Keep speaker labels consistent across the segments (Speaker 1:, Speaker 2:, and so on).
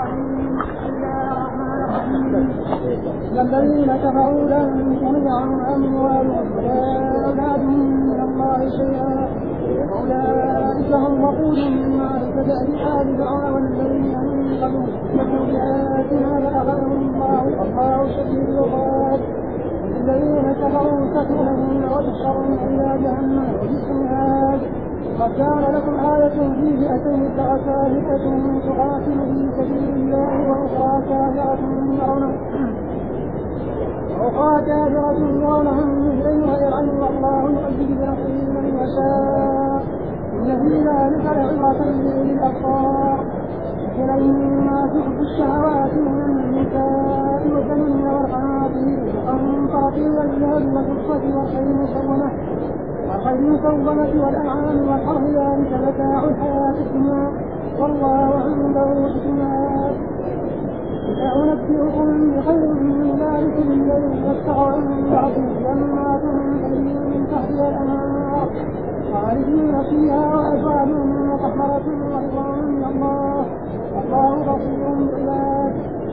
Speaker 1: الرحيم. بسم الله الرحمن الرحيم. الذين كفروا لن تغني عنهم أموالهم ولا أولادهم من الله شيئا أولئك هم وقود النار كدأب آل فرعون والذين من قبلهم كفروا بآياتنا فأخذهم الله والله شديد العقاب. الذين كفروا تكفرون وتحشرون إلى جهنم وبئس المهاد. قد كان لكم آية في فئتين التقتا فئة تقاتل في سبيل الله وأخرى كافرة يرونهم مثلين غير أن الله يؤيد بنصره من يشاء إن في ذلك لعبرة لأولي الأبصار. مثل الناس حب الشهوات من النساء والبنين والقناطير والقنطرة والذهب والفضة والخيل المسومة والأنعام والحرث ذلك متاع الحياة الدنيا والله عنده حسن المآب. لا أنبئكم بخير من ذلك الذين اتقوا عند ربهم جنات تجري من تحتها الأنهار خالدين فيها وأزواج مطهرة ورضوان من الله والله بصير بالعباد.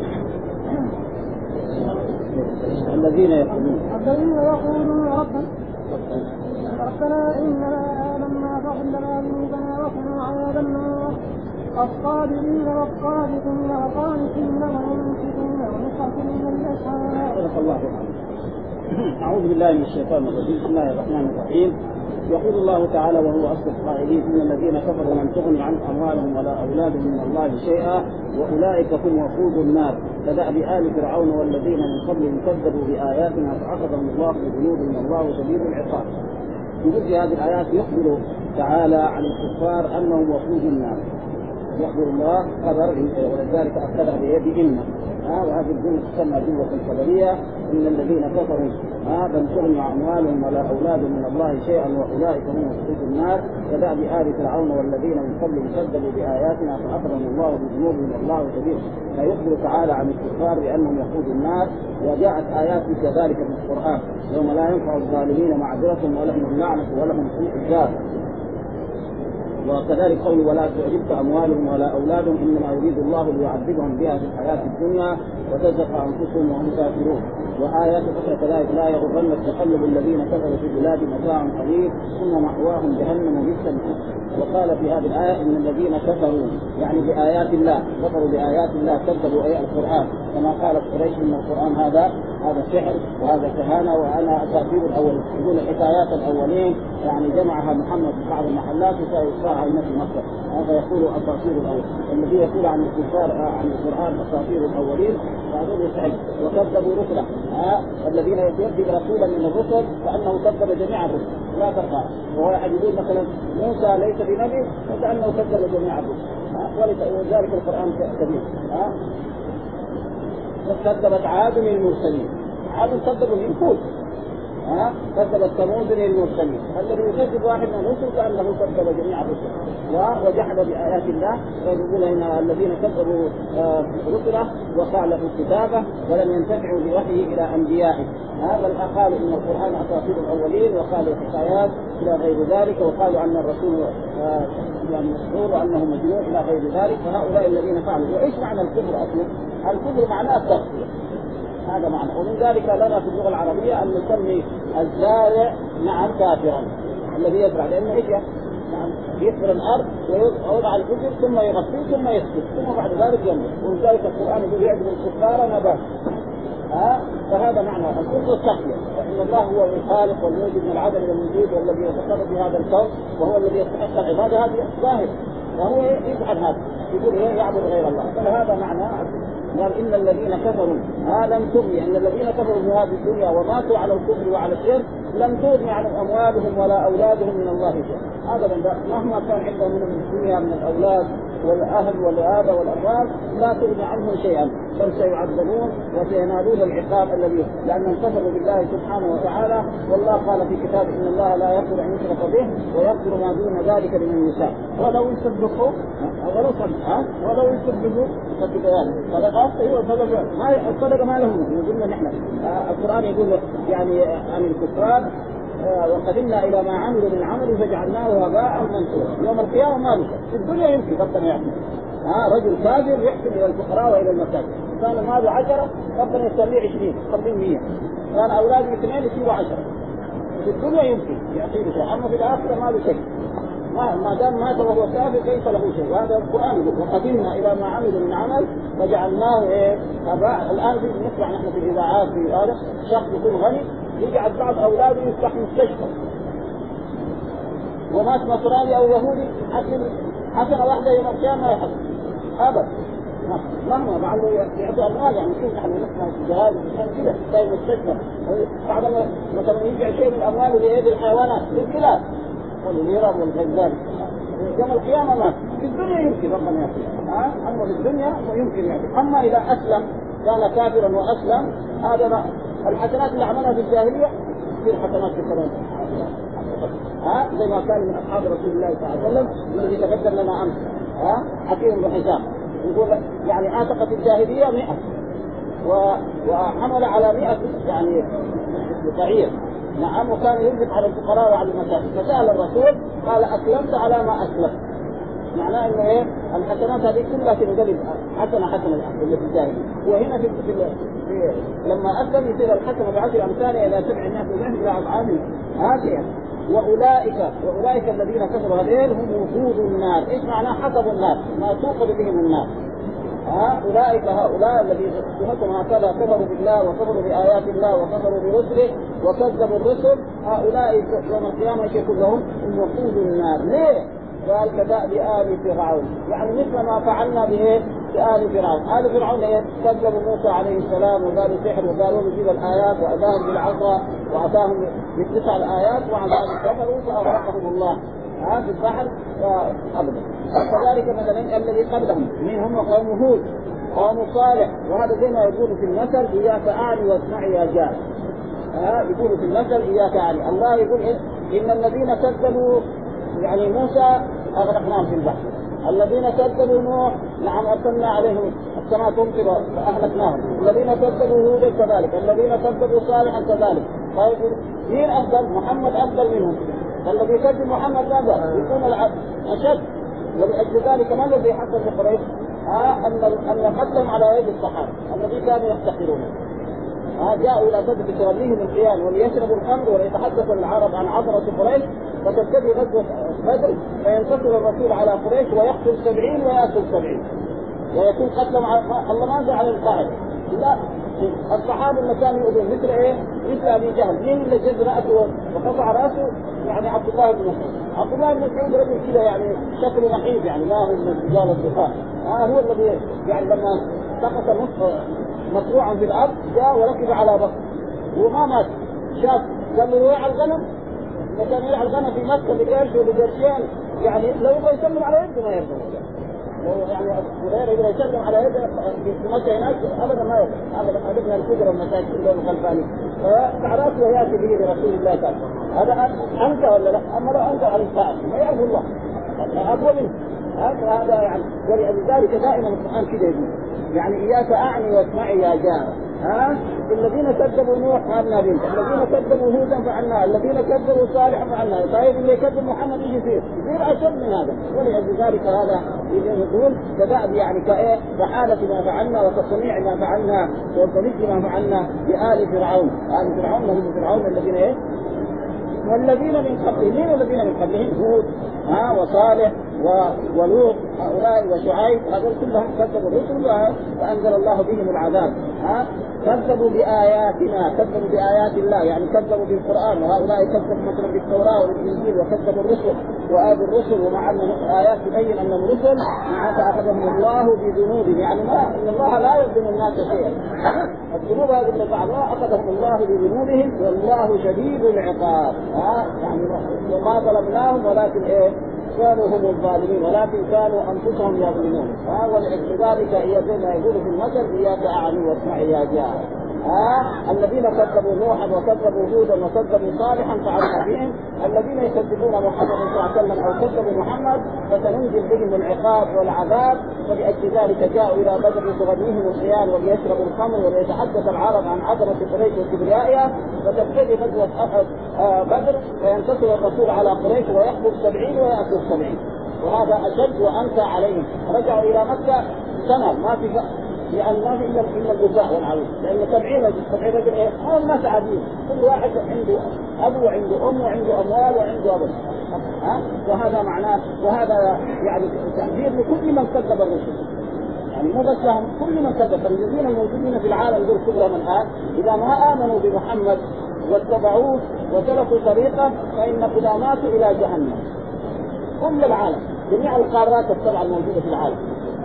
Speaker 2: الذين يقولون
Speaker 1: ربنا إننا آمنا فاغفر لنا ذنوبنا وقنا عذاب النار. الصابرين والصادقين والقانتين والمنفقين والمستغفرين بالأسحار.
Speaker 2: صدق الله. أعوذ بالله من الشيطان الرجيم. بسم الله الرحمن الرحيم. يقول الله تعالى وهو أصدق القائلين إن الذين كفروا لن تغني عنهم أموالهم ولا أولادهم من الله شيئا وأولئك هم وقود النار كدأب آل فرعون والذين من قبلهم كذبوا بآياتنا فأخذهم الله بذنوبهم والله شديد العقاب. يقول في هذه الآيات يخبر تعالى عن الكفار أنهم وقود النار. يخبر الله خبر ولذلك أخذها بيد إن وهذه الجملة تسمى جملة خبرية إن الذين كفروا لن تغني أموالهم ولا أولادهم من الله شيئا وأولئك هم وقود النار كدأب آل فرعون والذين من قبلهم كذبوا بآياتنا فأخذهم الله بذنوبهم والله شديد. فيخبر تعالى عن الكفار بأنهم وقود النار. وجاءت آيات كذلك في القرآن يوم لا ينفع الظالمين معذرتهم ولهم اللعنة ولهم سوء الدار. وكذلك قول ولا تعجبك أموالهم ولا أولادهم إنما يريد الله ليعذبهم بها في الحياة الدنيا وتزهق أنفسهم وهم كافرون. وآيات أخرى كذلك لا يغرنك تقلب الذين كفروا في البلاد متاع قليل ثم مأواهم جهنم وبئس المصير. وقال في هذه الآية إن الذين كفروا يعني بآيات الله كفروا بآيات الله كذبوا أي القرآن كما قالت قريش إن القرآن هذا سحر وهذا كهانة وأنا أساطير الأولين. يقول الحكايات الأولين يعني جمعها محمد في بعض المحلات وسيصاعها هنا في مصر. هذا يقول أساطير الأولين. الذي يقول عن الكفار عن القرآن أساطير الأولين فهذول سحر وكذبوا رسله. الذين يكذب رسولا من الرسل فأنه كذب جميع الرسل لا تقع. وواحد يقول مثلا موسى ليس بنبي فكأنه كذب جميع الرسل ولذلك القرآن كبير. كذبت عاد المرسلين. عاد كذبوا اليهود كذبت ثمود المرسلين. الذي يكذب واحد من الرسل كأنه كذب جميع الرسل وجحد بآيات الله. ويقول إن الذين كذبوا رسله وخالفوا كتابه ولم ينتفعوا بوحيه إلى أنبيائه. بل قالوا إن القرآن أساطير الأولين وقالوا حكايات إلى غير ذلك وقالوا أن الرسول يعني مسحور وأنه مجنون إلى غير ذلك. فهؤلاء الذين فعلوا. وإيش معنى الكفر أصلا؟ الكفر معناه التغطية. هذا معنى. ومن ذلك لنا في اللغة العربية أن نسمي الزارع كافرا الذي يزرع لأنه إيش يكبر الأرض ويوضع البذر ثم يغطيه ثم يسكت ثم بعد ذلك ينمو. ولذلك القرآن يقول يعجب الكفار نبات. فهذا معنى الكفر التغطية. فإن الله هو الخالق والموجد من العدم والوجود والذي يتصرف في هذا الكون وهو الذي يستحق العبادة. هذه ظاهر وهو يفعل هذا يقول يعبد غير الله. فهذا معنى قال إن الذين كفروا لم تغني أن الذين كفروا في هذه الدنيا وماتوا على الكفر وعلى الشرك لم تغني عنهم أموالهم ولا أولادهم من الله شيئا. هذا مهما كان عندهم من الدنيا من الأولاد والأهل والآباء والأموال لا تغني عنهم شيئا بل سيعذبون وسينالون العقاب الذي لأنهم كفروا بالله سبحانه وتعالى. والله قال في كتابه إن الله لا يغفر أن يشرك به ويغفر ما دون ذلك لمن يشاء ولو يصدقوا ولو يصدقوا الصدقة ما لهم. يقولنا نحن القرآن يقول يعني عن الكفار وقدمنا إلى ما عملوا من عمل فجعلناه هباء منثورا. يوم القيامة ما له في الدنيا يمكن ربنا يعلم رجل كافر يحسن الى الفقراء والى المساكين، كان ماله 10 ربنا يسميه 20 يخليه 100، كان اولاده 2 يصيروا 10. في الدنيا يمكن يعطيه شيء، اما في الاخره ما له شيء، ما دام مات وهو كافر ليس له شيء. وهذا القران يقول وقدمنا الى ما عملوا من عمل فجعلناه تبع. الان نسمع نحن في الاذاعات في هذا شخص يكون غني يجعل بعض اولاده يفتح مستشفى، ومات نصراني او يهودي حسنه واحده يوم القيامه ما يحصل ابدا مهما معلو يعطوا اموال. يعني كيف نحن نسمع الجهاز كذا زي المستشفى بعد ما مثلا يجي شيء من الاموال لهذه الحيوانات للكلاب والنيران والغزال يوم القيامه ما في الدنيا يمكن ربنا يعطيه. اما في الدنيا يمكن يعطيه. اما اذا اسلم كان كافرا واسلم هذا الحسنات اللي عملها في الجاهليه تصير حسنات في القرآن. زي ما كان من اصحاب رسول الله صلى الله عليه وسلم الذي تقدم لنا امس حكيم بن حسام يقول يعني اعتق في الجاهليه 100 وحمل على 100 يعني بعير. نعم. وكان ينفق على الفقراء وعلى المساكين. فسأل الرسول قال اسلمت على ما اسلمت. معناه انه الحسنات هذه كلها تنقلب حسنه اللي في الجاهليه. وهنا في لما اسلم يصير الحسنه ب10 امثالها الى 700 ضعف الى اضعاف هذه. واولئك الذين كفروا هذين هم وقود النار. ايش معناه حسب النار؟ ما توقد بهم النار. أولئك هؤلاء الذين صفتهم هكذا كفروا بالله وكفروا بآيات الله وكفروا برسله وكذبوا الرسل، هؤلاء يوم القيامة يكون لهم وقود النار. ليه؟ قال كدأب آل فرعون، يعني مثل ما فعلنا بآل فرعون. آل فرعون كذبوا موسى عليه السلام وقالوا سحر وقالوا نجيب الآيات وأتاهم بالعصا وأتاهم ب9 الآيات وعلى ذلك كفروا فأغرقهم الله في البحر أبدا. كذلك مثلا الذي قبلهم من هم قوم هود قوم صالح. وهذا زي ما يقول في المثل إياك أعني واسمعي يا جار. يقول في المثل إياك أعني. الله يقول إن الذين كذبوا يعني موسى أغرقناهم في البحر. الذين كذبوا نوح نعم أرسلنا عليهم السماء تمطر فأهلكناهم. الذين كذبوا هود كذلك. الذين كذبوا صالحا كذلك. طيب مين أفضل؟ محمد أفضل منهم. فالذي يكذب محمد ماذا؟ يكون أشد. ولأجل ذلك ما الذي حصل لقريش؟ أن قتلهم على يد الصحابة الذي كانوا يفتخرون. جاءوا إلى بدر بتوليهم القيام وليشربوا الخمر وليتحدث العرب عن عظمة قريش. فتبتدي غزوة بدر فينتصر الرسول على قريش ويقتل 70 ويأكل 70 ويكون قتلهم الله ما أنزل على القاعدة. لا الصحابة اللي كانوا يؤذون مثل أبي جهل. مين اللي جد رأسه وقطع رأسه؟ يعني عبد الله بن مسعود. عبد الله بن مسعود رجل كذا يعني شكله نحيف يعني ما هو من رجال الدفاع. هو الذي يعني لما سقط نصف مصروعا في الأرض جاء وركب على بطن وما مات. شاف قال له يرعى الغنم. وكان يرعى الغنم في مكة بقرش وبقرشين يعني لو يبغى يسلم على يده ما يرضى. يعني غير يقدر يسلم على يده في مكة هناك أبدا ما يقدر. هذا أبدا الكبر والمساجد اللون الخلفاني. فعرفت ويأتي به لرسول الله تعالى. هذا أنت ولا لا؟ أما لو أنت على الساعة ما يعرف الله أقوى منه. هذا يعني ولذلك دائما القرآن كده يقول يعني إياك أعني واسمعي يا جار. الذين كذبوا نوح فعلنا به. الذين كذبوا هودا فعلنا. الذين كذبوا صالحا فعلنا. طيب اللي يكذب محمد يجي يصير أشد من هذا. ولذلك هذا يقول كذاب يعني كحالة ما فعلنا وكصنيع ما فعلنا وكمثل ما فعلنا بآل فرعون. آل فرعون هم فرعون الذين والذين من قبلهم. مين الذين من قبلهم؟ هود وصالح ولوط هؤلاء وشعيب. هذول كلهم كذبوا الرسل فأنزل الله بهم العذاب. كذبوا بآياتنا. كذبوا بآيات الله يعني كذبوا بالقرآن. وهؤلاء كذبوا مثلا بالتوراة والإنجيل وكذبوا الرسل وآذوا الرسل ومع أن آيات تبين أنهم رسل فأخذهم الله بذنوبهم. يعني ما إن الله لا يظلم الناس شيئا. الذنوب هذه اللي بعضها أخذهم الله بذنوبهم والله شديد العقاب. يعني وما ظلمناهم ولكن كانوا هم الظالمين ولكن كانوا أنفسهم يظلمون. ولذلك هي زي ما يقول في المثل إياك أعني واسمعي يا جار. الذين كذبوا نوحا وكذبوا هودا وكذبوا صالحا فعلنا بهم. الذين يكذبون محمد صلى الله عليه وسلم او كذبوا محمد فسننزل بهم العقاب والعذاب. فلأجل ذلك جاءوا الى بدر لتغنيهم الخيال وليشربوا الخمر وليتحدث العرب عن عظمه قريش وكبريائها. فتبتدي غزوه بدر فينتصر الرسول على قريش ويقتل 70 ويأكل 70. وهذا أشد وأنكى عليهم. رجعوا إلى مكة سنة ما في يعني ما في إلا البكاء والعويل، لأن 70 رجل إيه؟ هم ناس عاديين، كل واحد عنده أبو وعنده أم وعنده أموال وعنده أبو. وهذا معناه، وهذا يعني تحذير لكل من كذب الرسل، يعني مو بس لهم، كل من كذب. الذين الموجودين في العالم دول كلهم الآن إذا ما آمنوا بمحمد واتبعوه وسلكوا طريقه فإن قداماته إلى جهنم. كل العالم جميع القارات السبعة الموجودة في العالم،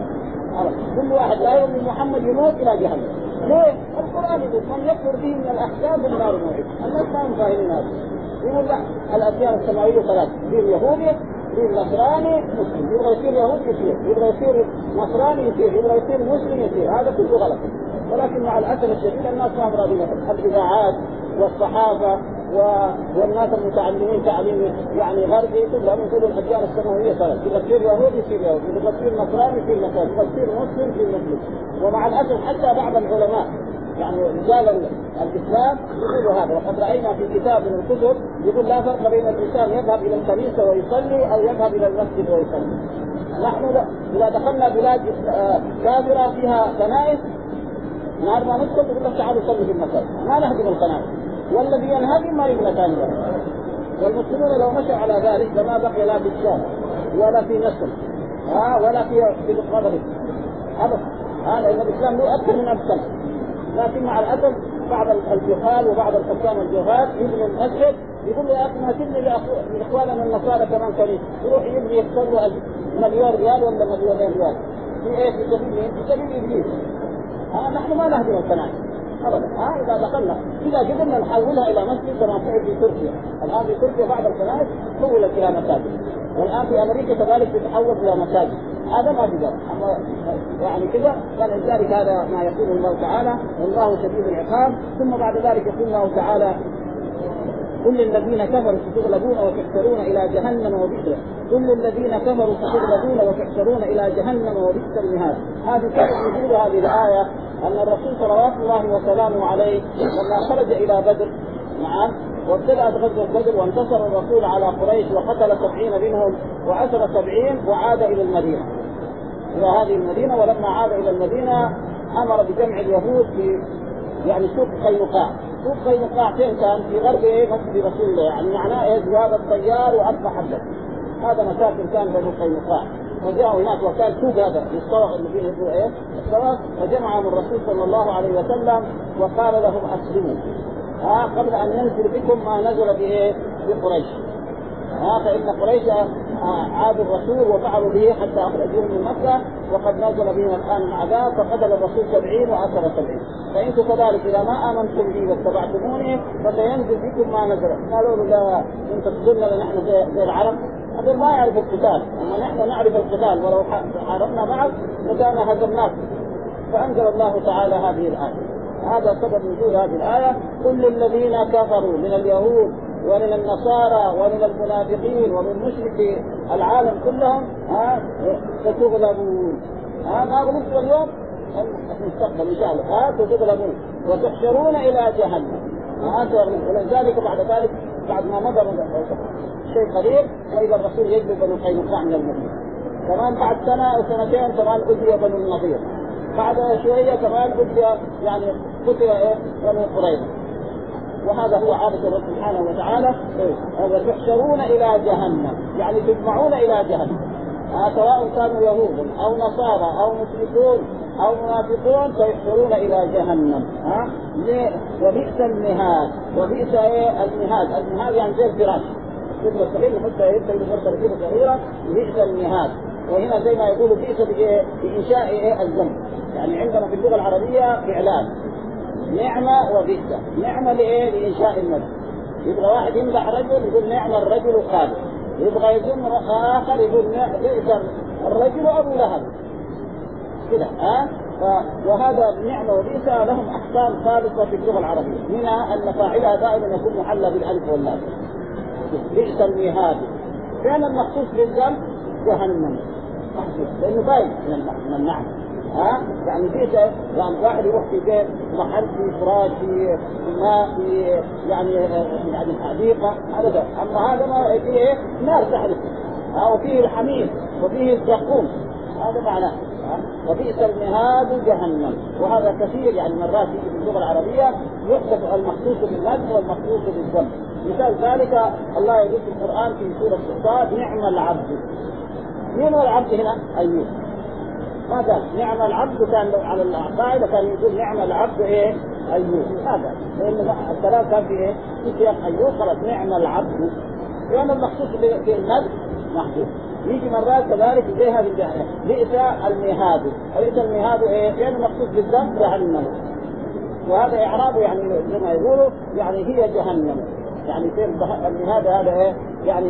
Speaker 2: كل واحد لا يؤمن بمحمد يموت إلى جهنم. ليه؟ القرآن يقول من يكفر به من الأحزاب النار موعد. الناس ما فاهمين هذا. يقول لا، الأديان السماوية ثلاث، في اليهودي، في النصراني، مسلم. يبغى يصير يهودي يصير، يبغى يصير نصراني يصير، يبغى يصير مسلم يصير. هذا كله غلط. ولكن مع الأسف الشديد الناس ما راضين. الإذاعات والصحافة والناس المتعلمين تعليم يعني غربي كلهم يقولوا الأديان السماوية ثلاث، إذا تصير يهودي يصير يهودي، إذا تصير نصراني يصير نصراني، إذا تصير مسلم يصير مسلم. ومع الأسف حتى بعض العلماء يعني رجال الإسلام يقولوا هذا. وقد رأينا في كتاب من الكتب يقول لا فرق بين الإنسان يذهب إلى الكنيسة ويصلي أو يذهب إلى المسجد ويصلي. نحن إذا دخلنا بلاد كافرة فيها كنائس نهار ما ندخل يقول لك تعالوا صلوا في المساجد، ما نهدم القناة، والذي ينهدم ما يبنى ثاني. والمسلمون لو مشوا على ذلك لما بقي لا في الشام ولا في مصر ولا في المغرب أبدا. لأن الإسلام له أكثر من 1000 سنة. لكن مع الأسف بعض الجهال وبعض الحكام الجهال يبني المسجد يقول له يا أخي ما تبني لإخواننا النصارى كمان كنيسة، يروح يبني يكسر مليون ريال ولا مليون ريال في إيه؟ في سبيل مين؟ في سبيل إبليس. نحن ما نهدم القناة أبدا. إذا دخلنا إذا قدرنا نحولها إلى مسجد كما فعل في تركيا. الآن في تركيا بعض القنوات حولت إلى مساجد، والآن في أمريكا كذلك تتحول إلى مساجد. هذا ما في ذلك. يعني كذا فلذلك هذا ما يقول الله تعالى والله شديد العقاب. ثم بعد ذلك يقول الله تعالى كل الذين كفروا ستغلبون وتحشرون إلى جهنم وبئس. كل الذين كفروا ستغلبون وتحشرون إلى جهنم وبئس المهاد. هذه سبب نزول هذه الآية أن الرسول صلوات الله وسلامه عليه لما خرج إلى بدر وابتدأت غزوة بدر وانتصر الرسول على قريش وقتل 70 منهم وأسر 70 وعاد إلى المدينة، إلى هذه المدينة. ولما عاد إلى المدينة أمر بجمع اليهود في يعني سوق قينقاع. سوق قينقاع فين كان؟ في غرب مسجد رسول الله، يعني معناه زواج الطيار وأربع حدث. هذا مساكن كان بنو قينقاع. وجاءوا هناك وكان سوق هذا يستوى الذين يقولوا الصلاة، فجمعهم الرسول صلى الله عليه وسلم وقال لهم أسلموا قبل أن ينزل بكم ما نزل بقريش. فإن قريش عادوا الرسول وفعلوا به حتى أخرجوهم من مكة، وقد نزل بهم الآن العذاب فقتل الرسول 70 وأسر 70. فإنتم كذلك إذا ما آمنتم بي واتبعتموني فسينزل بكم ما نزل. قالوا له لا أنت تقولنا نحن زي العرب، هذول ما يعرف القتال، أما نحن نعرف القتال ولو حاربنا معك لكان هزمناك. فأنزل الله تعالى هذه الآية. هذا سبب نزول هذه الآية. كل الذين كفروا من اليهود ومن النصارى ومن المنافقين ومن مشركي العالم كلهم ستغلبون. ما غلبتوا اليوم المستقبل إن شاء الله ستغلبون وتحشرون إلى جهنم. ولذلك بعد ذلك بعد ما مضى شيء قليل وإذا الرسول يجلب بنو قينقاع من المدينة. كمان بعد سنة أو سنتين كمان أذي بنو النضير. بعد شوية كمان أذي يعني قتل بنو قريظة. وهذا هو عادة الله سبحانه وتعالى. وتحشرون إلى جهنم يعني تجمعون إلى جهنم. سواء كانوا يهود أو نصارى أو مشركون أو منافقون سيحشرون إلى جهنم. وبئس المهاد. وبئس المهاد. المهاد يعني زي الفراش كلمة صغيرة حتى يبدأ بفرصة كلمة صغيرة. بئس المهاد. وهنا زي ما يقولوا بئس بإنشاء الذنب. يعني عندنا في اللغة العربية إعلان نعمة وبئس. نعمة لإنشاء المسجد. يبغى واحد يمدح رجل يقول نعم الرجل خالد، يبغى يذم آخر يقول بئس الرجل أبو لهب كده. وهذا النعمة وبئس لهم أحكام خالصة في اللغة العربية، منها أن فاعلها دائما يكون محلى بالألف واللام. بئس المهاد فعلا مخصوص بالذنب جهنم مخصوص لأنه باين من النعمة. يعني بئس يعني واحد يروح في بيت محل في فراش في ماء في يعني حديقة هذا. أما هذا ما فيه نار تحرق وفيه الحميم وفيه الزقوم هذا معناه. وبئس المهاد جهنم. وهذا كثير يعني مرات في اللغة العربية يحدث المخصوص بالمد والمخصوص بالذم. مثال ذلك الله يقول في القرآن في سورة الصاد نعم العبد. مين هو العبد هنا؟ أيوب. ما قال نعم العبد كان على القاعدة كان يقول نعم العبد إيه؟ أيوب. هذا لأن الكلام كان في إيه؟ في سياق أيوب خلاص نعم العبد. يعني المخصوص بالمد محدود. يجي مرات كذلك زي هذه الجهة بئس المهاد. بئس المهاد إيه؟ يعني مخصوص بالذنب جهنم. وهذا إعرابه يعني زي ما يقولوا يعني هي جهنم. يعني في المهاد هذا إيه؟ يعني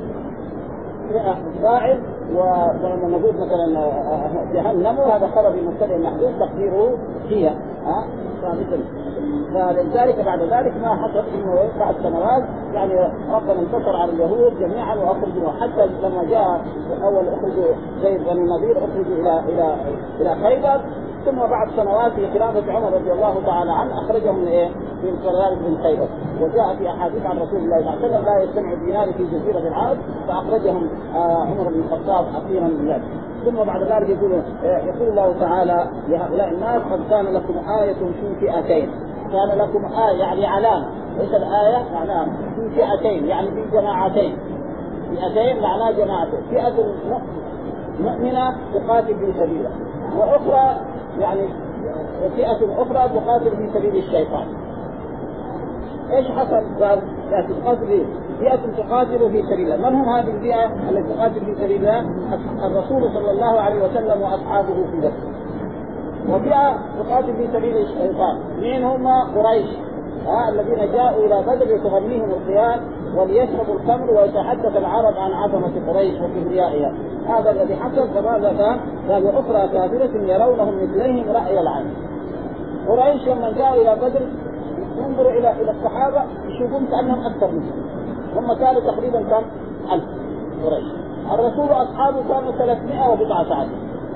Speaker 2: فاعل. ولما نقول مثلا جهنم هذا خبر بمبتدأ محذوف تقديره هي ثابتا. فلذلك بعد ذلك ما حصل انه بعد سنوات يعني ربنا انتصر على اليهود جميعا واخرجوا حتى لما جاء اول اخرجوا زي بني النضير اخرجوا الى خيبر. ثم بعد سنوات في خلافة عمر رضي الله تعالى عنه أخرجهم من إيه؟ من كذلك من خيبر. وجاء في أحاديث عن رسول الله صلى الله عليه وسلم لا يجتمع دينار في جزيرة العرب فأخرجهم عمر بن الخطاب أخيرا من ذلك. ثم بعد ذلك يقول الله تعالى لهؤلاء الناس قد كان لكم آية في فئتين. كان لكم آية يعني علامة. ليس الآية معناها في فئتين يعني في جماعتين. فئتين معناها جماعتين. فئة مؤمنة تقاتل في سبيله وأخرى يعني فئة أخرى تقاتل في سبيل الشيطان. إيش حصل؟ قال فئة تقاتل في سبيل الله. من هم هذه الفئة التي تقاتل في سبيل الله؟ الرسول صلى الله عليه وسلم وأصحابه في ذلك. وفئة تقاتل في سبيل الشيطان. مين هم؟ قريش الذين جاءوا إلى بدر يتغنيهم القيام وليشربوا الخمر ويتحدث العرب عن عظمة قريش وكبريائها. هذا الذي حصل. فماذا كان؟ قال أخرى كافرة يرونهم مثليهم رأي العين. قريش لما جاءوا إلى بدر ينظروا إلى الصحابة يشوفون كأنهم أكثر منهم. هم كانوا تقريبا كم 1000 قريش. الرسول وأصحابه كانوا 319.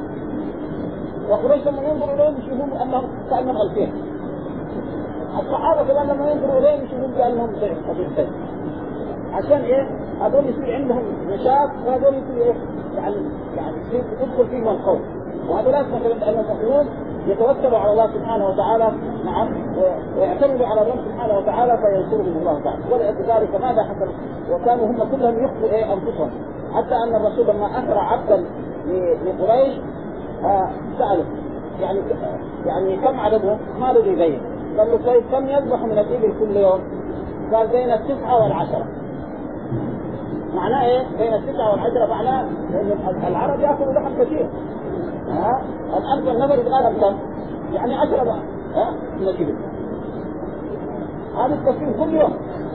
Speaker 2: وقريش لما ينظروا إليهم يشوفون كأنهم 2000. الصحابة كمان لما ينظروا إليهم يشوفون كأنهم ضعف. عشان إيه؟ هذول يصير عندهم نشاط وهذول يصير إيه؟ يعني يدخل فيهم القول. وهذول مثلا أن المؤمنون يتوكلوا على الله سبحانه وتعالى نعم ويعتمدوا على الله سبحانه وتعالى فينصرهم الله تعالى. ولذلك ماذا حصل؟ وكانوا هم كلهم يخفوا إيه أنفسهم. حتى أن الرسول لما أسرى عبدا لقريش سأله يعني كم عددهم؟ ما له يبين. قال له طيب كم يذبح من الإبل كل يوم؟ قال بين 9 و10. معناه ايه؟ بين 9 و10 معناه ان العرب ياكلوا لحم كثير. الألف النفر يتغالب كم؟ يعني 10 بقى من الإبل. هذا التكفير كل يوم.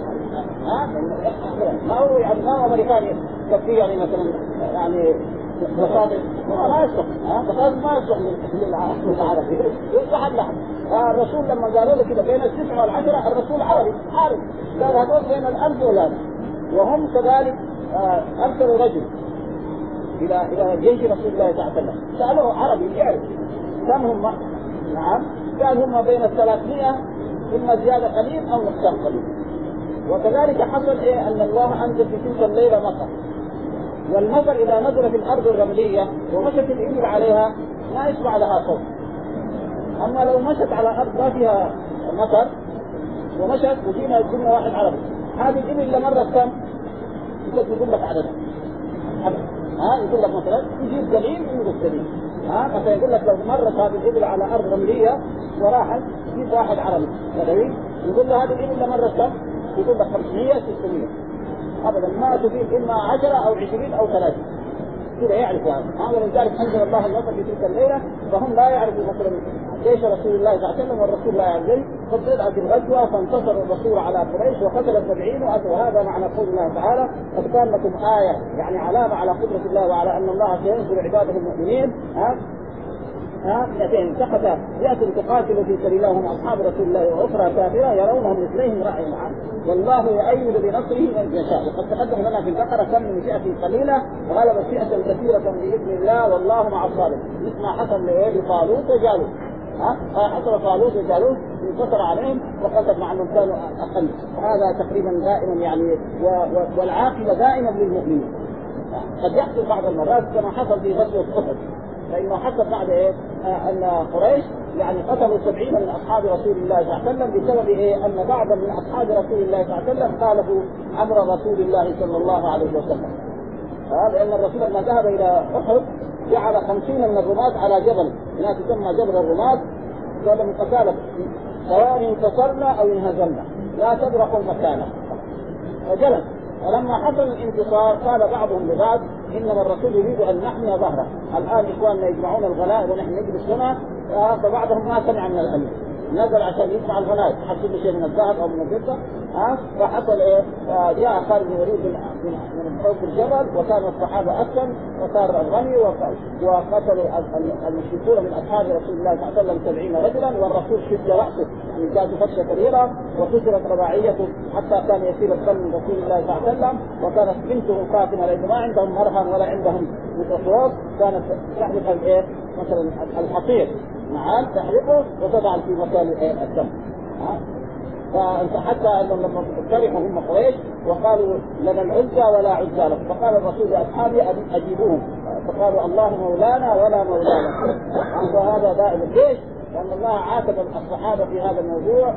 Speaker 2: ما هو يعني ما هو أمريكاني تكفير يعني مثلا يعني بصادق ما يصلح. بصادق ما يصلح للعرب يصلح اللحم. الرسول لما قالوا له كده بين 9 و10 الرسول عربي عارف قال هذول بين 1000 و1000 وهم كذلك أرسلوا رجل إلى جيش رسول الله صلى الله عليه وسلم. سألوه عربي يعرف كم هم. نعم قال هم بين 300 إما زيادة قليل أو نقصان قليل. وكذلك حصل إيه أن الله أنزل في تلك الليلة مطر. والمطر إذا نزل في الأرض الرملية ومشت الإبل عليها ما يسمع لها صوت. أما لو مشت على أرض ما فيها مطر ومشت وفينا يكون واحد عربي هذه الإبل اللي مرت كم؟ يقول لك عددها. يقول لك مثلا يجيب دليل يجيب الدليل. مثلا يقول لك لو مرت هذه الإبل على أرض رملية وراحت يجيب واحد عربي بدوي يقول له هذه الإبل اللي مرت كم؟ يقول لك 500 600. أبدا ما تفيد إما 10 أو 20 أو 30 كده يعرفوا هذا. ولذلك أنزل الله المطر في تلك الليلة فهم لا يعرفوا مثلا جيش رسول الله صلى الله عليه وسلم والرسول لا يعرف. فبدأت الغزوة فانتصر الرسول على قريش وقتل 70 وهذا معنى قول الله تعالى قد كان لكم آية يعني علامة على قدرة الله وعلى أن الله سينصر عباده المؤمنين. فئتين سقط فئة تقاتل في سبيل الله هم أصحاب رسول الله وأخرى كافرة يرونهم مثليهم رأي العام والله يؤيد بنصره من يشاء. وقد تقدم لنا في البقرة كم من فئة قليلة وغلبت فئة كثيرة بإذن الله والله مع الصالحين. مثل ما حصل لطالوت وجالوت. حصل طالوت وجالوت انتصر عليهم وقتل مع من كانوا أقل. هذا تقريبا دائما يعني والعاقبة دائما للمؤمنين. قد يحصل بعض المرات كما حصل في غزوة أحد، فإنه حصل بعد أن قريش يعني قتلوا 70 من أصحاب رسول الله صلى الله عليه وسلم بسبب أن بعض من أصحاب رسول الله صلى الله عليه وسلم خالفوا أمر رسول الله صلى الله عليه وسلم. لأن الرسول لما ذهب إلى أحد جعل 50 من الرماة على جبل هناك تسمى جبل الرماة، قال من قتال سواء انتصرنا أو انهزمنا لا تبرحوا مكانه، فجلس. ولما حصل الانتصار قال بعضهم لبعض إنما الرسول يريد أن نحمي ظهره، الآن إخواننا يجمعون الغنائم ونحن نجلس هنا، فبعضهم ما سمع من الأمير نزل عشان يجمع الغنائم حصل شيء من الذهب أو من الفضة، فحصل جاء خالد بن الوليد من فوق الجبل وكان الصحابة أسلم وصار الغني وقتلوا المشركون من أصحاب رسول الله صلى الله عليه وسلم 70 رجلا، والرسول شد رأسه يعني جاءت فتشة كبيرة وكسرت رباعيته حتى كان يسير الدم من رسول الله صلى الله عليه وسلم. وكانت بنته فاطمة لأنه ما عندهم مرهم ولا عندهم ميكروفون كانت تحرق مثلا الحصير تحرقه وتضع في مكان الدم. فحتى أنهم لما فرحوا هم قريش وقالوا لنا العزة ولا عزة لكم، فقال الرسول لأصحابه أجيبوهم، فقالوا الله مولانا ولا مولانا. وهذا دائما ليش؟ لأن الله عاتب الصحابة في هذا الموضوع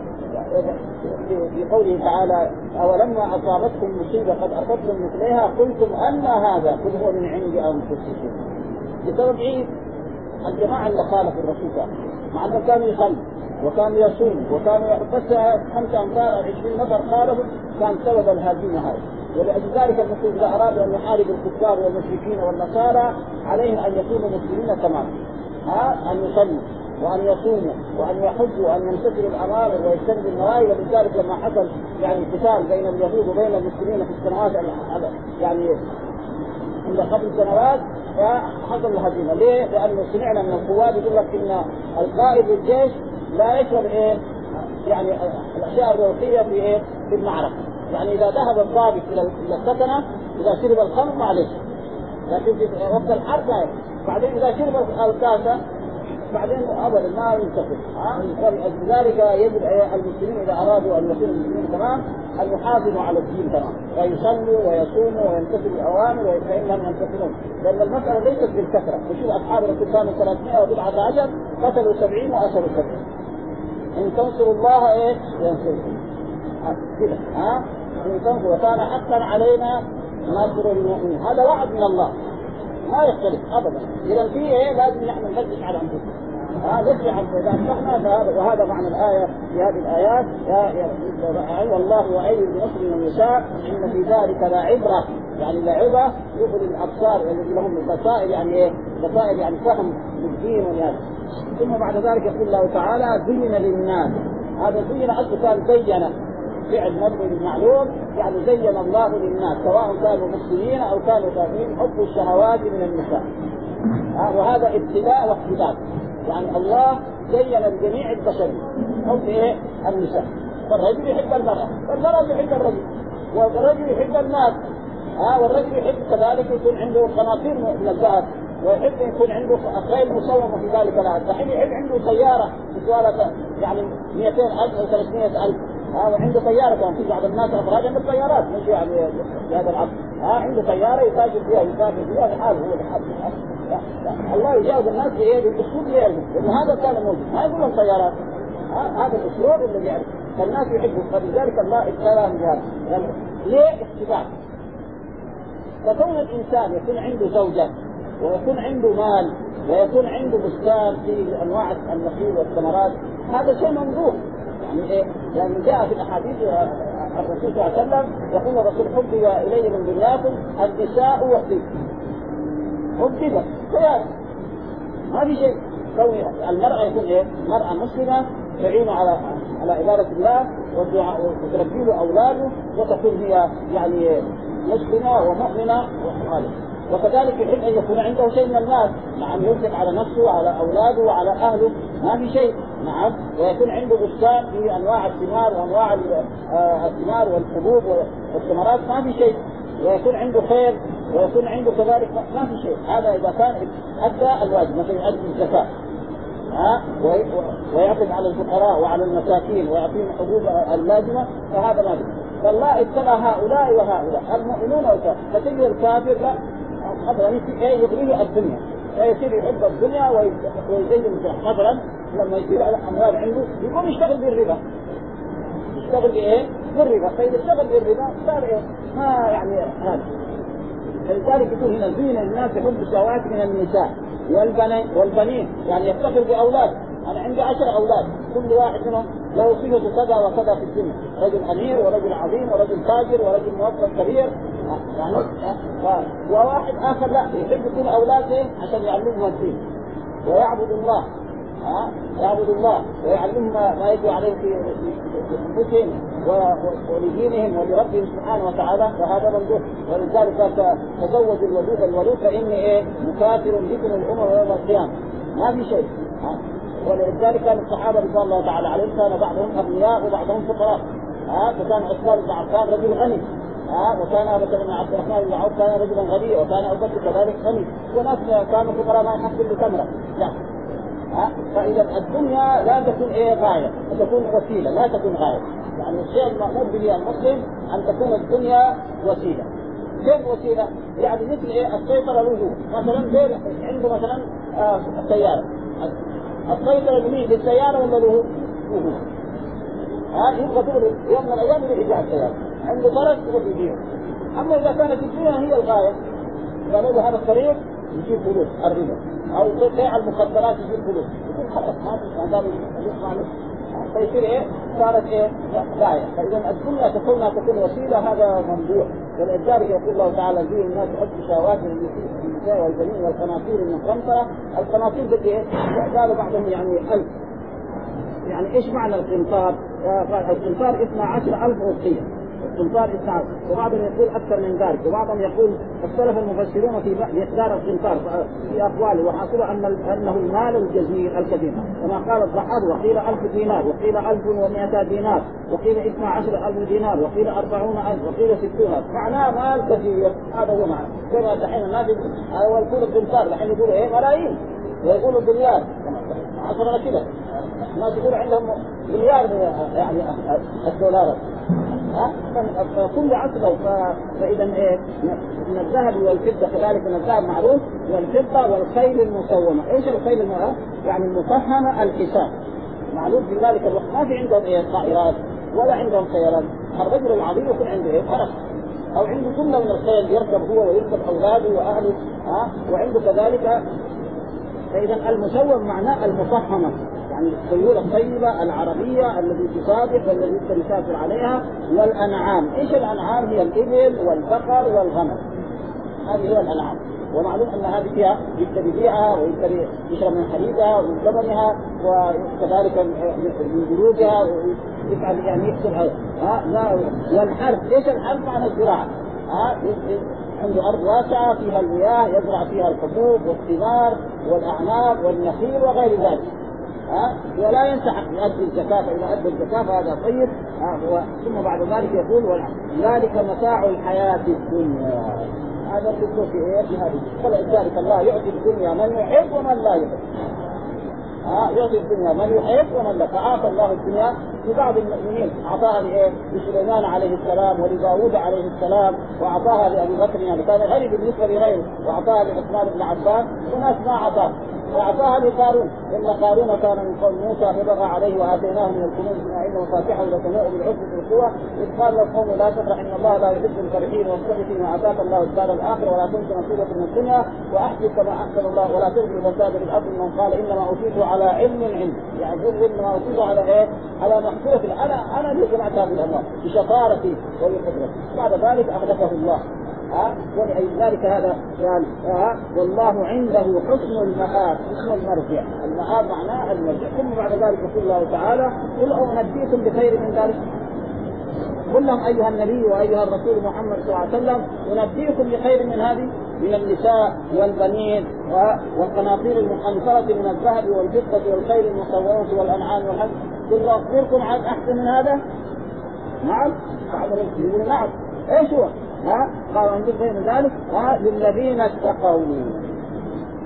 Speaker 2: في قوله تعالى أولما أصابتكم مصيبة قد أصبتم مثلها قلتم أن هذا قل هو من عند أنفسكم، بسبب عيد الجماعة اللي خالفوا الرسول مع أنهم كانوا يصلوا وكانوا يصوموا وكانوا بس 5 أمتار 20 نفر خالفوا كان سبب الهزيمة هذه. ولأجل ذلك المسلم إذا أرادوا أن يحاربوا الكفار والمشركين والنصارى عليهم أن يكونوا مسلمين تماما، أن يصلوا وأن يصوموا وأن يحجوا وأن يمتثلوا الأوامر ويجتنبوا النواهي. ولذلك لما حصل يعني قتال بين اليهود وبين المسلمين في السنوات يعني عند قبل سنوات فحصل الهزيمة. ليه؟ لأنه سمعنا من القوات يقول لك إن القائد الجيش لا يشرب يعني الأشياء الروحية في المعركة، يعني إذا ذهب الضابط إلى السكنة إذا شرب الخمر معلش، لكن في وقت الحرب بعدين إذا شرب الكاسة بعدين أبدا ما ينتصر. ولذلك يجب المسلمين إذا أرادوا أن يكونوا المسلمين تمام أن يحافظوا على الدين تمام، فيصلوا ويصوموا ويمتثلوا الأوامر فإنهم ينتصرون. لأن المسألة ليست بالكثرة، وشوف أصحاب الرسول كانوا 317 قتلوا 70 وأسروا 70. إن تنصروا الله ينصركم كده إن تنصروا وكان حقا علينا نصر المؤمنين. هذا وعد من الله ما يختلف أبدا. إذا فيه لازم نحن نفتش على أنفسنا نفتش عن فهذا وهذا معنى الآية في هذه الآيات والله يعين بنصر من يشاء إن في ذلك لعبرة، يعني لعبة يؤذي الأبصار الذين لهم بصائر يعني بصائر يعني فهم الدين والهدى. ثم بعد ذلك يقول الله تعالى زين للناس، هذا زين أصل كان زين فعل مبني بالمعلوم يعني زين الله للناس سواء كانوا مسلمين أو كانوا كافرين حب الشهوات من النساء. وهذا ابتلاء واحتلال، يعني الله زين الجميع البشر حب النساء، فالرجل يحب المرأة والمرأة يحب الرجل والرجل يحب المال والرجل يحب كذلك يكون عنده قناطير من الذهب ويحب يكون عنده خيل مصومة في ذلك العام، دحين يحب عنده سيارة بسوالة يعني 200,000 أو 300,000 وعنده سيارة. كان في بعض الناس أفراد عنده سيارات مش يعني في هذا العصر عنده سيارة يتاجر فيها يسافر فيها لحاله هو لحاله. الله يجاوب الناس بالأسلوب اللي يعرفه، لأن هذا كان موجود ما يقول لهم سيارات، هذا الأسلوب اللي يعرفه فالناس يحبوا. فلذلك الله ابتلاهم بهذا يعني ليه اختبار. فكون الإنسان يكون عنده زوجة ويكون عنده مال ويكون عنده بستان في أنواع النخيل والثمرات هذا شيء منظور. يعني يعني جاء في الأحاديث الرسول صلى الله عليه وسلم يقول الرسول حبب إلي من دنياكم النساء والطيب، حبب خيار ما في شيء. المرأة يكون مرأة مسلمة تعين على عبادة الله وتربي له أولاده وتكون هي يعني مسلمة ومؤمنة وصالحة. وكذلك يحب أن يكون عنده شيء من المال، نعم ينفق على نفسه وعلى أولاده وعلى أهله ما في شيء، نعم ويكون عنده بستان في أنواع الثمار وأنواع الثمار والحبوب والثمرات ما في شيء، ويكون عنده خير ويكون عنده كذلك ما في شيء. هذا إذا كان أدى الواجب مثلا يؤدي الزكاة ويعطف على الفقراء وعلى المساكين ويعطيهم حقوق اللازمة فهذا ما في. فالله ابتلى هؤلاء وهؤلاء المؤمنون والكافرون، فتجد الكافر لا مثلا يغريه الدنيا، يصير يحب الدنيا ويزين مثلا لما يصير على اموال عنده يقوم يشتغل بالربا، يشتغل بايه؟ بالربا. فاذا اشتغل بالربا صار ايه؟ ما يعني هذا. فلذلك يقول هنا زين الناس حب الشهوات من النساء والبنين، يعني يفتخر باولاد. انا عندي 10 اولاد، كل واحد منهم له صفه كذا وكذا في الدنيا، رجل امير ورجل عظيم ورجل تاجر ورجل موظف كبير يعني. وواحد اخر لا يحب يكون اولاده عشان يعلمهم الدين ويعبد الله، يعبد الله ويعلمهم ما يجب عليه في انفسهم ولدينهم ولربهم سبحانه وتعالى، وهذا ممدوح. ولذلك تزوجوا الولود فاني مكافر بكم الامم يوم القيامه، ما في شيء. ولذلك كان الصحابه رضي الله تعالى عليهم كان بعضهم اغنياء وبعضهم فقراء. فكان عثمان بن عفان رجل غني، وكان مثلا عبد الرحمن بن عوف كان رجلا غنيا، وكان ابو بكر كذلك غني، وناس كانوا فقراء ما يحصل بتمره. لا، فاذا الدنيا لا تكون غايه، تكون وسيله لا تكون غايه. يعني الشيء المأمور به المسلم ان تكون الدنيا وسيله. كيف وسيله؟ يعني مثل السيطره له، مثلا غير عنده مثلا سياره، السيطره لمين؟ للسياره ولا له؟ يبغى تقول يوم من الايام يروح يجيب السياره، عنده فرس يروح يجيبه. اما اذا كانت الدنيا هي الغايه، قالوا له هذا الطريق يجيب فلوس الربا، او بيع المخدرات يجيب فلوس، يقول خلاص ما دام يسمع له فيصير صارت غايه. فاذا الدنيا تكون وسيله، هذا ممدوح. ولذلك يقول الله تعالى زين الناس حب الشهوات من النساء والبنين والقناطير المقنطره. القناطير بدي قالوا بعضهم يعني 1000. يعني ايش معنى القنطار؟ القنطار 12,000 أوقية، القنطار 12، وبعضهم يقول اكثر من ذلك، وبعضهم يقول اختلف المفسرون في مقدار القنطار في اقواله، وحاصل انه المال الجزيل الكثير، كما قال الضحاك وقيل 1000 دينار، وقيل 1200 دينار، وقيل 12,000 دينار، وقيل 40,000، وقيل 60,000، معناه مال كثير. هذا هو معنى. كما دحين الناس يقولوا القنطار، دحين يقولوا ملايين، ويقولوا بليار، عصرنا كده ما تقول عندهم مليار يعني الدولار. كل عصر. فاذا من الذهب والفضه كذلك، من الذهب معروف والفضه والخيل المسومه. ايش الخيل المسومه؟ يعني المفهمه الحساب، معروف في ذلك الوقت ما في عندهم طائرات ولا عندهم سيارات. الرجل العظيم يكون عنده فرس او عنده جمله من الخيل يركب هو ويركب اولاده واهله، وعنده كذلك. فاذا المسوم معناه المفهمه، يعني السيولة الطيبة العربية التي تصادق والتي تسافر عليها. والأنعام، إيش الأنعام؟ هي الإبل والبقر والغنم، هذه هي الأنعام. ومعلوم أن هذه فيها يشتري بيعها ويشتري يشرب من حليبها ومن لبنها، وكذلك من جلودها، ويفعل يعني يكسب والحرث. إيش الحرث؟ معنى الزراعة. عنده أرض واسعة فيها المياه يزرع فيها الحبوب والثمار والأعناب والنخيل وغير ذلك. ولا ينسى يؤدي الزكاة، فإذا أدى الزكاة فهذا طيب. ثم بعد ذلك يقول ذلك متاع الحياة الدنيا. هذا الدكتور في هذه. فلذلك الله يعطي الدنيا من يحب ومن لا يحب. يعطي الدنيا من يحب ومن لا. فأعطى الله الدنيا في بعض المؤمنين، أعطاها لسليمان عليه السلام ولداود عليه السلام، وأعطاها لأبي بكر يعني كان غني بالنسبة لغيره، وأعطاها لعثمان بن عفان، وناس ما أعطاها. وأعطاها لقارون، إن قارون كان من قوم موسى فبغى عليه وآتيناه من الكنوز ما إن مفاتحه لتنوء بالعصبة بالقوة، إذ قال القوم لا تفرح إن الله لا يحب الفرحين واستبق فيما آتاك الله الدار الآخرة ولا تنس نصيبك من الدنيا وأحسن كما أحسن الله ولا تبغي الفساد في الأرض. من قال إنما أوتيته على علم عندي، يعني إنما أوتيته على على محصولة أنا اللي جمعت هذه الأموال بشطارتي وبقدرتي. بعد ذلك أغلقه الله. ولذلك هذا قال والله عنده حسن المآب، حسن المرجع. المآب معناه المرجع. ثم بعد ذلك يقول الله تعالى قل أنبئكم بخير من ذلك. قل لهم أيها النبي وأيها الرسول محمد صلى الله عليه وسلم أنبئكم بخير من هذه، من النساء والبنين والقناطير المقنطرة من الذهب والفضة والخيل المسومة والأنعام والحرث. قل أخبركم عن أحسن من هذا؟ نعم. يقول نعم. ايش هو؟ قال عندك بين ذلك للذين اتقوا.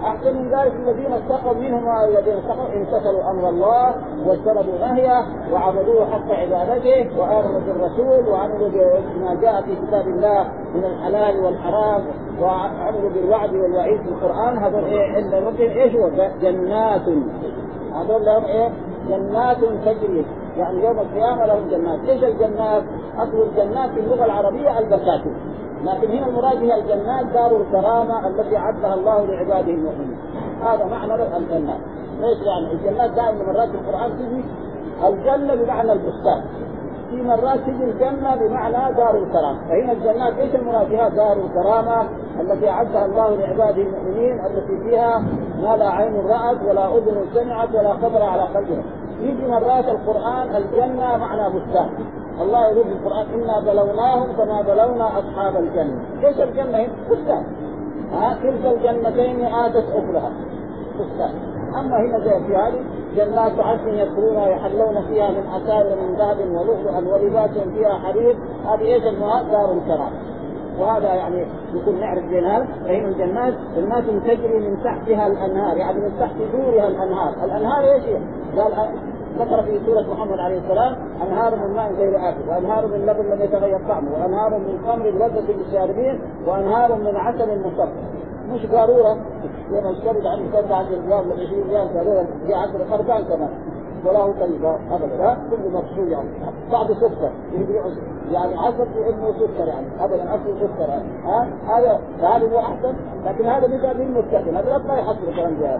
Speaker 2: أحسن من ذلك الذين اتقوا منهم الذين اتقوا امتثلوا أمر الله واجتنبوا نهيه وعبدوه حق عبادته وآمنوا بالرسول وعملوا بما جاء في كتاب الله من الحلال والحرام وعملوا بالوعد والوعيد في القرآن. هذول عند ربهم ايش هو؟ جنات. هذول لهم جنات تجري، يعني يوم القيامة لهم جنات. ايش الجنات؟ أصل الجنات في اللغة العربية البساتين، لكن هنا المراد بها الجنات دار الكرامة التي عدها الله لعباده المؤمنين. هذا معنى الجنات. ليش؟ يعني الجنات دائما مرات في القرآن تجي الجنة بمعنى البستان، في مرات تجي الجنة بمعنى دار الكرامة. فهنا الجنات ايش المراد بها؟ دار الكرامة التي عدها الله لعباده المؤمنين، التي فيها ما لا عين رأت ولا أذن سمعت ولا خطر على قلبها. يجي مرات القرآن الجنة معنى بستان. الله يقول في القرآن إنا بلوناهم كما بلونا أصحاب الجنة. ايش الجنة هنا؟ بستان. كلتا الجنتين آتت أكلها بستان. أما هنا زي في هذه جنات عدن يدخلونها يحلون فيها من أساور من ذهب ولؤلؤا ولباسهم فيها حرير. هذه ايش المراد؟ دار الكرامة. وهذا يعني يكون نعرف بين هذا. فإن الجنات جنات تجري من تحتها الأنهار، يعني من تحت دورها الأنهار. الأنهار ايش هي؟ قال ذكر في سورة محمد عليه السلام أنهار من ماء غير آسف وأنهار من لبن لم يتغير طعمه وأنهار من خمر لذة للشاربين وأنهار من عسل مصفى. مش قارورة يوم اشترد عن 7 ريال ل 20 ريال قارورة دي 10 خربان كمان ولا هو طيب أبدا. كل مقصود يعني بعد سكر يعني عسل انه سكر يعني ابدا اصل سكر يعني. هذا هو احسن، لكن هذا مثال للمتقين. هذا لا يحصل الكلام ده.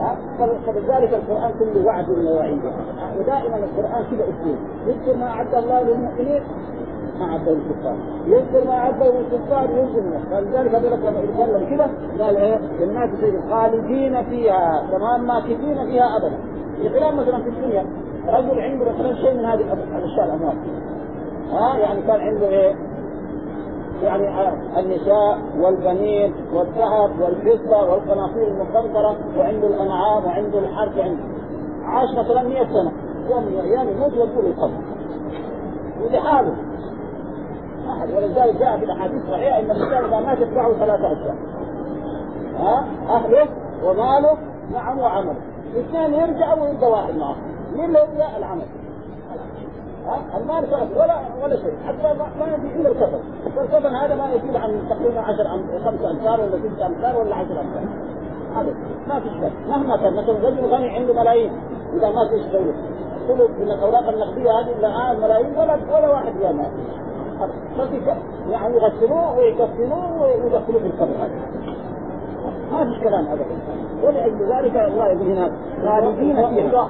Speaker 2: فلذلك القرآن كله وعد ووعيد، ودائما القرآن كده اسلوب يذكر ما أعد الله للمؤمنين ما أعده للكفار، يذكر ما أعده للكفار ينزل. فلذلك هذا لما يتكلم كده قال الناس خالدين فيها تمام ماكثين فيها أبدا. بخلاف مثلا في الدنيا رجل عنده مثلا شيء من هذه الأشياء الأموال، يعني كان عنده يعني النساء والبنين والذهب والفضة والقناطير المقنطرة وعنده الأنعام وعنده الحرث، عنده عاش مثلا 100 سنة، يوم من الأيام يموت ويقول القبر ولحاله أحد. ولذلك جاء في الأحاديث صحيحة إن الإنسان إذا مات يتبعه 3 أشياء، أهله وماله نعم وعمله. اثنين يرجع ويبقى واحد معه. مين اللي يرجع؟ العمل. المال ولا شيء، حتى ما يجي إلا الكفن. والكفن هذا ما يزيد عن تقريبا 5 أمتار ولا 6 أمتار ولا 10 أمتار. هذا ما في شيء مهما كان. مثلا رجل غني عنده ملايين إذا ما فيش غيره كله من الأوراق النقدية هذه إلا ملايين ولا واحد يوم يعني يغسلوه ويكفنوه ويدخلوه في القبر. هذا ما فيش كلام أبدا. ولأجل ذلك الله يقول هنا خالدين فيها.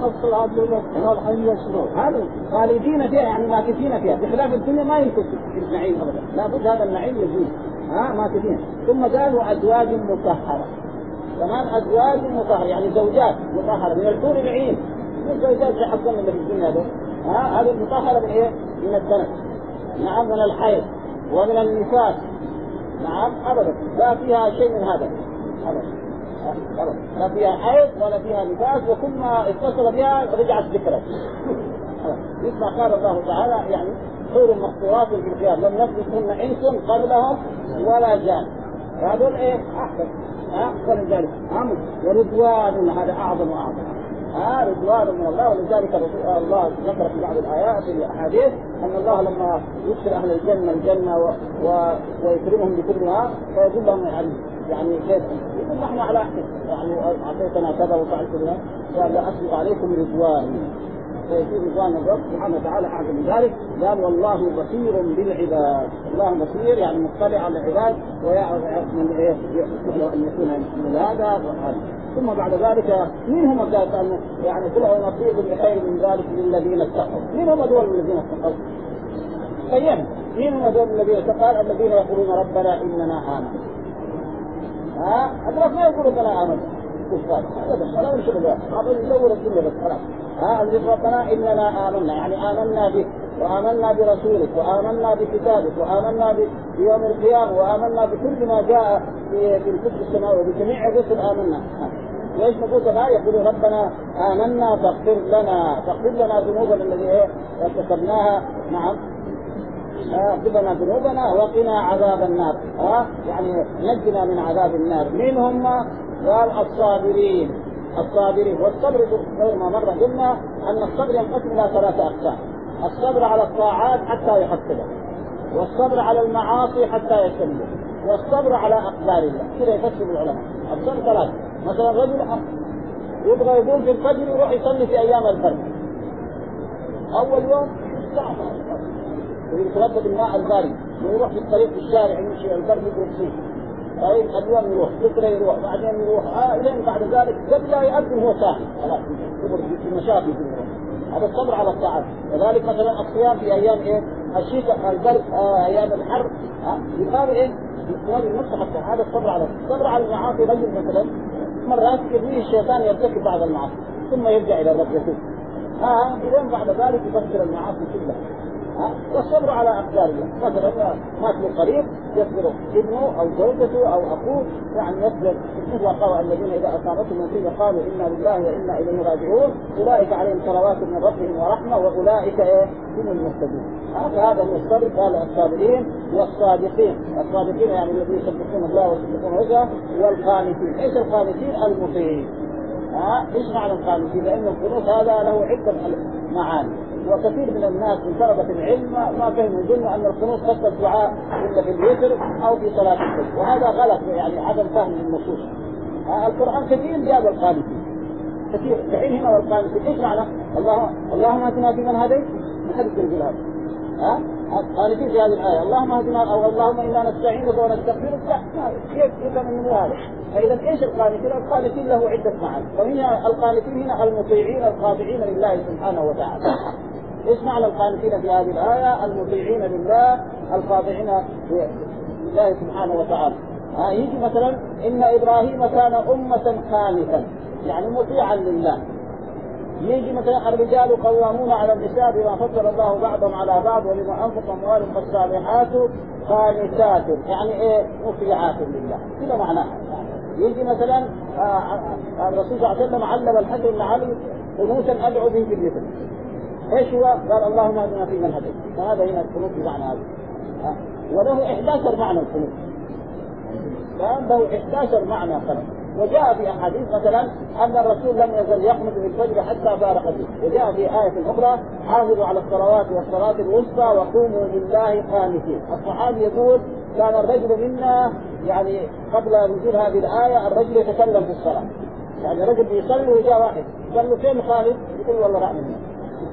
Speaker 2: هذا خالدين فيها يعني ماكثين فيها، بخلاف الدنيا ما يمكن في النعيم أبدا، لابد هذا النعيم يزول. ماكثين. ثم قالوا أزواج مطهرة، كمان أزواج مطهرة يعني زوجات مطهرة من الحور العين، مش زوجات زي حقنا اللي في الدنيا هذول. هذه المطهرة من إيه؟ من الدنس، نعم، من الحيض ومن النفاس، نعم، أبدا لا فيها شيء من هذا أبدا. لا فيها حيض ولا فيها نفاس، وكل ما اتصل بها رجعت ذكرت. مثل ما قال الله تعالى يعني حور مقصورات في الخيام لم يسبقهن انس قبلهم ولا جان. هذول احسن من ذلك. ورضوان هذا اعظم واعظم. رضوان من الله. ولذلك الله ذكر في بعض الآيات في الأحاديث أن الله لما يدخل أهل الجنة ويكرمهم بكلها فيقول لهم يعني كيف يقول نحن على أحسن يعني أعطيتنا كذا وفعلت لنا قال لا أسبق عليكم رضوان. فيكون رضوان الرب سبحانه وتعالى أعظم من ذلك. قال والله بصير بالعباد. الله بصير يعني مطلع على العباد ويعرف من إيه يصلح أن يكون من هذا وهذا. ثم بعد ذلك مين هم قال يعني كله نصيب بخير من ذلك للذين اتقوا. مين هم دول الذين اتقوا؟ طيب مين هم دول الذين اتقوا؟ الذين يقولون ربنا إننا آمنا. أدرك ما يقولوا ربنا آمنا كفار هذا ولا نشوف ذا هذا يدور الدنيا بس خلاص. ربنا إننا آمنا يعني آمنا بك وآمنا برسولك وآمنا بكتابك وآمنا بيوم القيامة وآمنا بكل ما جاء في الكتب السماوية وبجميع الرسل آمنا. ليش نقول كذا؟ يقولوا ربنا آمنا فاغفر لنا ذنوبنا التي ارتكبناها. نعم، اغفر لنا ذنوبنا وقنا عذاب النار. يعني نجنا من عذاب النار. مين هم؟ قال الصابرين. والصبر زي ما مرة قلنا أن الصبر ينقسم إلى 3 أقسام: الصبر على الطاعات حتى يحصله، والصبر على المعاصي حتى يجتنبه، والصبر على أقدار الله. كذا يفسر العلماء الصبر 3. مثلا رجل يبغى يقوم في الفجر يروح يصلي في أيام البرد، أول يوم ساعة ويتردد الماء البارد ويروح في الطريق في الشارع يمشي البرد يقوم فيه. طيب اليوم يروح، بكره يروح، بعدين يروح، إلين بعد ذلك قبل لا يأذن هو ساخن خلاص يمر في مشاكل. هذا الصبر على الطاعات. كذلك مثلا الصيام في أيام إيه؟ الشتاء البرد، أيام الحر، يقال إيه؟ يقال النص حتى. هذا الصبر على المعاصي. رجل مثلا مرات يبنيه الشيطان يرتكب بعض المعاصي ثم يرجع إلى الرب يتوب، إلين بعد ذلك يكفر المعاصي كلها. والصبر على أقدار الله. مثلا مات له قريب يصبر ابنه أو زوجته أو أخوه، يعني يصبر. وقال الذين إذا أصابتهم مصيبة قالوا إنا لله وإنا إليه راجعون أولئك عليهم صلوات من ربهم ورحمة وأولئك هم المهتدون. هذا هو الصبر. قال الصابرين والصادقين. الصادقين يعني الذين يصدقون الله ويصدقون وجهه. والقانتين. ايش القانتين؟ المطيعين. ايش معنى القانتين؟ لأن القنوت هذا له عدة معاني، وكثير من الناس من طلبة العلم ما فهموا، يظنوا أن القنوت خاص الدعاء إلا في الوتر أو في صلاة الفجر، وهذا غلط، يعني عدم فهم النصوص. القرآن كثير جاب القانتين كثير. الحين هنا والقانتين ايش معنى؟ اللهم اهدنا فيمن هديت، ما حد يقول هذا. قانتين في هذه الآية اللهم اهدنا أو اللهم إنا نستعينك ونستغفرك، لا كيف من هذا؟ فإذا ايش القانتين؟ القانتين له عدة معاني. وهنا القانتين هنا المطيعين الخاضعين لله سبحانه وتعالى. ايش معنى القانتين في هذه الآية؟ المطيعين لله الخاضعين لله سبحانه وتعالى. يجي مثلا إن إبراهيم كان أمة قانتا، يعني مطيعا لله. يجي مثلا الرجال قوامون على النساء بما فضل الله بعضهم على بعض وبما أنفق أموالهم فالصالحات قانتات، يعني إيه؟ مطيعات لله. كذا معناها. يجي مثلا الرسول صلى الله عليه وسلم علم الحسن بن علي قنوتا أدعو به في الوتر. ايش هو؟ قال اللهم اهدنا فيمن هديت. فهذا هنا القنوت بمعنى هذا. وله 11 معنى القنوت، كان له 11 معنى قنوت. وجاء في احاديث مثلا ان الرسول لم يزل يقنط في الفجر حتى فارق الدين. وجاء في آية أخرى حافظوا على الصلوات والصلاة الوسطى وقوموا لله قانتين. الصحابي يقول كان الرجل منا يعني قبل نزول هذه الآية الرجل يتكلم في الصلاة، يعني رجل بيصلي وجاء واحد قال له فين خالد؟ يقول والله راح منه.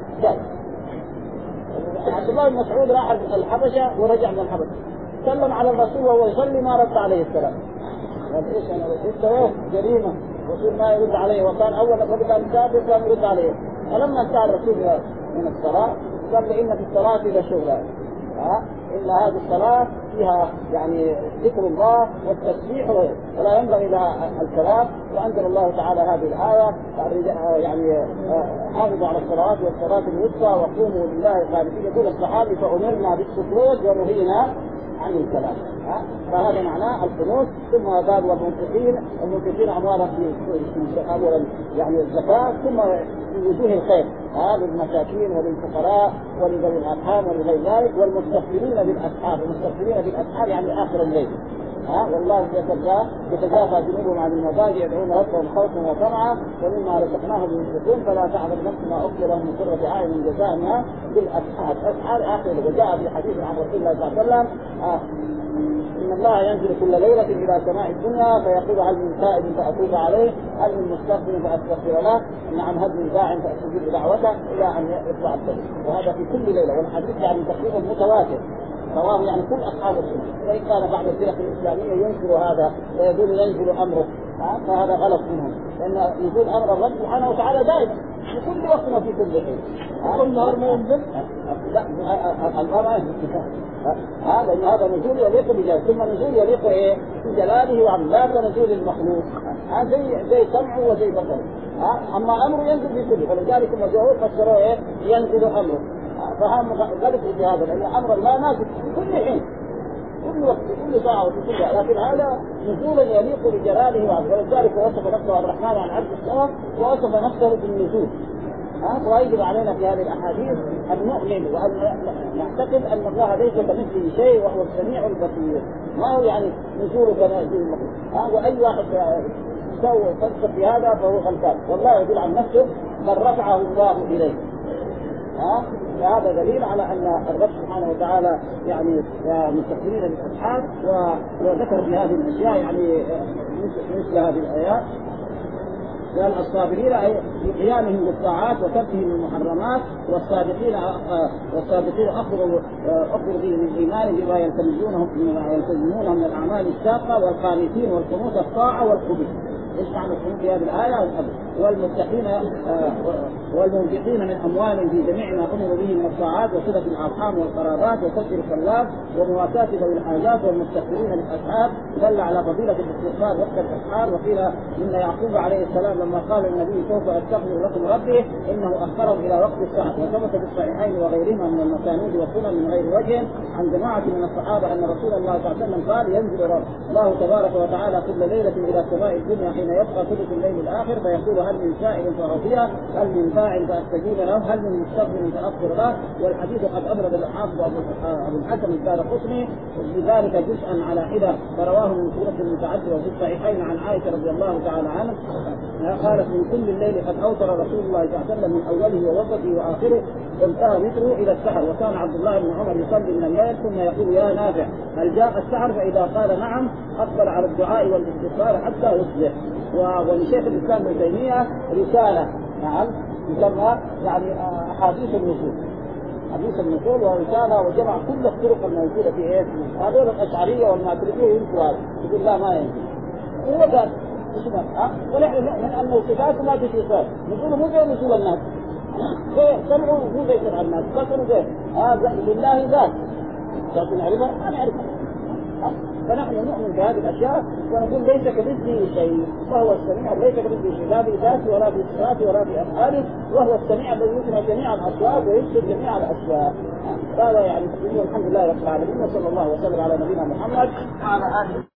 Speaker 2: عبد الله بن مسعود راح الحبشة ورجع من الحبشة، سلم على الرسول وهو يصلي ما رد عليه السلام. قال ايش انا قلت جريمة، الرسول ما يرد عليه، وكان اول قبل ان يسافر كان يرد عليه. فلما انتهى الرسول من الصلاة قال له ان في الصلاة لشغلا، إن هذه الصلاة فيها يعني ذكر الله والتسبيح ولا ينبغي لها الكلام. وأنزل الله تعالى هذه الآية يعني حافظوا على الصلوات والصلاة الوسطى وقوموا لله قانتين. يقول الصحابي فأمرنا بالسكوت ونهينا عن الكلام. فهذا معناه القنوت. ثم قال والمنفقين أموالهم في أولا يعني الزكاة، ثم في وجوه الخير للمساكين وللفقراء ولذوي الأرحام ولغير ذلك، والمستغفرين بالأسحار. المستغفرين بالأسحار يعني آخر الليل. والله يتجافى جنوبهم عن المضاجع يدعون ربهم خوفا وطمعا ومما رزقناهم ينفقون فلا تعلم نفس ما أخفي لهم من قرة أعين جزاء بالأسحار. أسحار آخر. وجاء في حديث عن رسول الله صلى الله عليه وسلم إن الله ينزل كل ليلة إلى سماء الدنيا فيقول هل من تائب فأتوب عليه، هل من مستغفر فأستغفر له، نعم هل من داع فأستجيب دعوته، إلى أن يطلع الفجر. وهذا في كل ليلة. والحديث يعني تقريبا متواتر، رواه يعني كل أصحاب السنة. وإن كان بعض الفرق الإسلامية ينكر هذا ويقول ينزل أمره، فهذا غلط منهم، لأن يقول أمر الرب سبحانه وتعالى دائما في كل وقت وفي كل حين. كل نهار ما ينزل؟ لا الأمر ما ينزل. هذا نزول يليق بجلاله، ثم نزول يليق بجلاله وعظمته، لا كنزول المخلوق. زي سمعه وزي بصره. أما أمره ينزل في كله، فلذلك المجهول فسروه ينزل أمره. فهم غلط في هذا، لأن أمر الله نازل في كل حين كل وقت كل ساعة وفي كل وقت، لكن هذا نزولا يليق بجلاله وعظمته. ولذلك وصف نفسه الرحمن عن عرش استوى ووصف نفسه بالنزول. ويجب علينا في هذه الأحاديث أن نؤمن وأن نعتقد أن الله ليس كمثله شيء وهو السميع البصير. ما هو يعني نزول كنازل المخلوق. وأي واحد سوى فلسف في هذا فهو غلطان، والله يدل عن نفسه من رفعه الله إليه. فهذا دليل على أن الرب سبحانه وتعالى يعني مستقبلين للأصحاب، وذكر في هذه الأشياء يعني مثل هذه الآيات، لأن الصابرين في قيامهم بالطاعات وتركهم المحرمات، والصادقين أخبروا به من إيمان بما يلتزمونه من الأعمال الساقة، والقانتين والقنوت الطاعة والقبول. ايش معنى القنوت في هذه الآية والقبول؟ والمتقين والمنفقين من أموالهم في جميع ما أمروا به من الطاعات، وصلة الأرحام والقرابات، وكسر الخلاف، ومواساة ذوي الحاجات، والمستغفرين للأسحار. دل على فضيلة الاستغفار وقت الأسحار. وقيل إن يعقوب عليه السلام لما قال النبي سوف أستغفر لكم ربي إنه أخرهم إلى وقت السحر. وثبت في الصحيحين وغيرهما من المسانيد والسنن من غير وجه عن جماعة من الصحابة أن رسول الله صلى الله عليه وسلم قال ينزل الله تبارك وتعالى كل ليلة إلى السماء الدنيا حين يبقى ثلث الليل الآخر فيقول هل من سائل فأعطيه، هل من داع فأستجيب له، هل من مستغفر فأغفر له. والحديث قد أبرد الحافظ أبو الحسن الدارقطني بذلك جزءا على حدة، فرواه من سورة المتعدد وفي الصحيحين عن عائشة رضي الله تعالى عنها قالت من كل الليل قد أوتر رسول الله صلى الله عليه وسلم من أوله ووسطه وآخره وانتهى وتره إلى السحر. وكان عبد الله بن عمر يصلي من الليل ثم يقول يا نافع هل جاء السحر؟ فإذا قال نعم أقبل على الدعاء والاستغفار حتى يصبح. ولشيخ الإسلام ابن تيمية رسالة يسمى يعني أحاديث النزول، حديث النزول ورسالة، وجمع كل الطرق الموجودة في إيه؟ هذول الأشعرية والماتريدية ينسوا هذا، يقول لا ما ينسوا. هو قال ونحن نؤمن أنه صفات ما في صفات، نزوله مو زي نزول الناس، سمعوا مو زي سمع الناس، بصروا زي لله ذات، لكن نعرفها ما نعرفها. فنحن نؤمن بهذه الأشياء ونقول ليس كمثله شيء، وهو السميع ليس كمثله شيء لا بذاته ولا بصفاته ولا بأفعاله، وهو السميع الذي يسمع جميع الأصوات ويبصر جميع الأشياء. هذا يعني الحمد لله رب العالمين، وصلى الله وسلم على نبينا محمد وعلى آله.